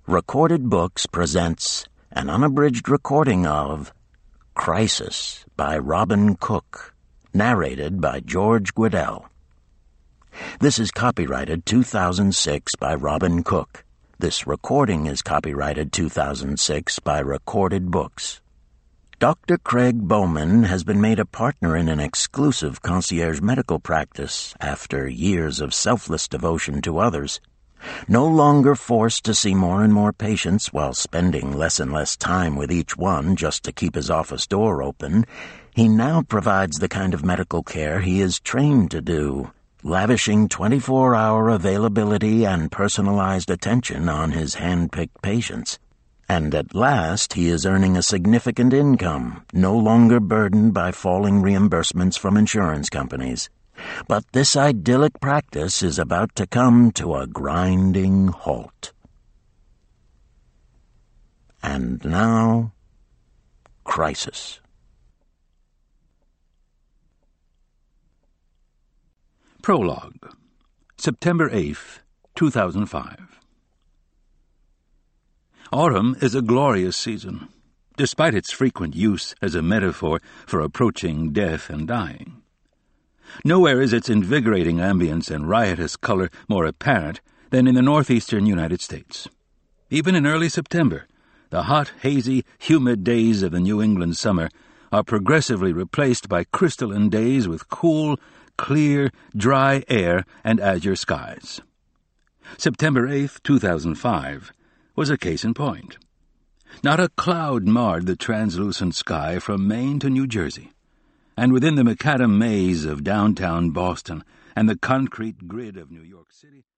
Recorded Books presents an unabridged recording of Crisis by Robin Cook, narrated by George Guidall. This is copyrighted 2006 by Robin Cook. This recording is copyrighted 2006 by Recorded Books. Dr. Craig Bowman has been made a partner in an exclusive concierge medical practice after years of selfless devotion to others. No longer forced to see more and more patients while spending less and less time with each one just to keep his office door open, he now provides the kind of medical care he is trained to do, lavishing 24-hour availability and personalized attention on his hand-picked patients. And at last he is earning a significant income, no longer burdened by falling reimbursements from insurance companies. But this idyllic practice is about to come to a grinding halt. And now, Crisis. Prologue, September 8th, 2005. Autumn is a glorious season, despite its frequent use as a metaphor for approaching death and dying. Nowhere is its invigorating ambience and riotous color more apparent than in the northeastern United States. Even in early September, the hot, hazy, humid days of the New England summer are progressively replaced by crystalline days with cool, clear, dry air and azure skies. September 8th, 2005, was a case in point. Not a cloud marred the translucent sky from Maine to New Jersey. And within the macadam maze of downtown Boston and the concrete grid of New York City,